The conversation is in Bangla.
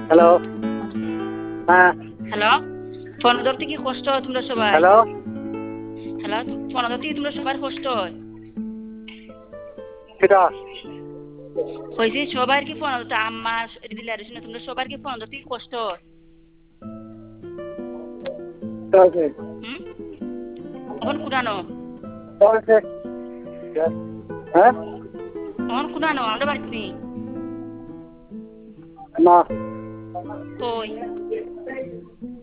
হ্যালো। হ্যাঁ। হ্যালো, ফোন ধরতে কি কষ্ট হয় তোমরা সবাই? হ্যালো। হ্যালো, ফোন ধরতে কি তোমরা সবার কষ্ট হয়? কিটা? কইছি সবার কি ফোন ধরতে আম্মা দিলে আর শুনে তোমরা সবার কি ফোন ধরতে কি কষ্ট হয়? চলছে। হুম? এখন কুড়ানো, চলছে। হ্যাঁ? এখন কুড়ানো, আমরা বাড়িতে নেই। না। কই?